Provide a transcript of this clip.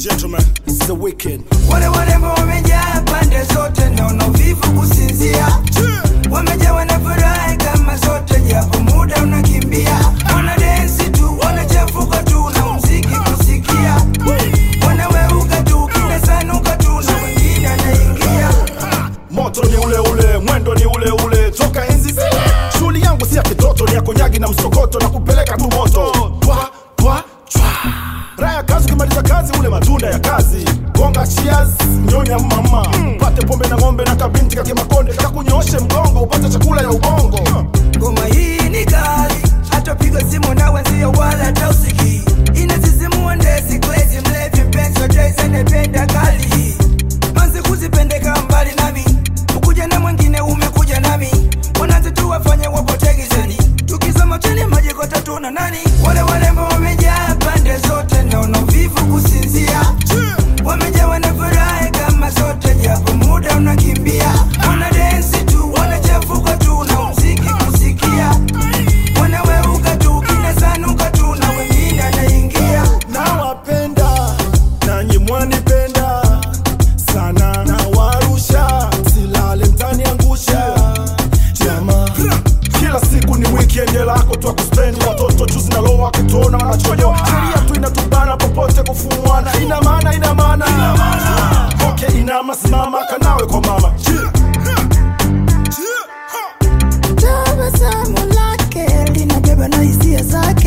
Gentlemen, it's the weekend. Wale warembo wamejaa pande zote na unovivu kusinzia. Wamejawa na furaha kama zote japo muda unakimbia. Wana dance tu, wanachafuka tu na muziki kusikia. Wanaweuka tu, kinasanuka tu na wengine anaingia. Moto ni ule ule, mwendo ni ule ule, toka enzi zile. Shuli yangu si ya kitoto, ni ya konyagi na msokoto na kupeleka tu moto. Twa. Raya kazi kimaliza kazi, ule matunda ya kazi. Gonga cheers, nyonya mama. Pate pombe na ngombe na kabinti kake makonde. Kakunyoshe mgongo, upate chakula ya ubongo. Ngoma hii ni kali, hata piga simu na wenzio wala tausiki. Inasisimua ndesi, crazy mlevi mpenzi wa Jayce anapenda kali hii. Manzi kuzipendeka mbali nami, ukuja na mwingine umekuja nami. Wanaanza tu wafanye wapote gizani, tukisoma chini maji kwa tatu na nani. Wale warembo wamejaa pande zote na unovivu kusinzia. Wamejawa na furaha kama zote japo muda unakimbia. Wana dance tu, wanachafuka tu na muziki kusikia. Wanaweuka tu, kinasanuka tu na wengine anaingia. Nawapenda, nanyi mwanipenda sana, na warusha, silale mtaniangusha. Jama, kila siku ni weekend lako tu kuspend. Watoto juzi na loa wakituona wanachoyo. Sheria tu inatubana popote kufumuana. Ina maana okay, inama simama kanawe kwa mama. Tabasamu lake linabeba na hisia zake.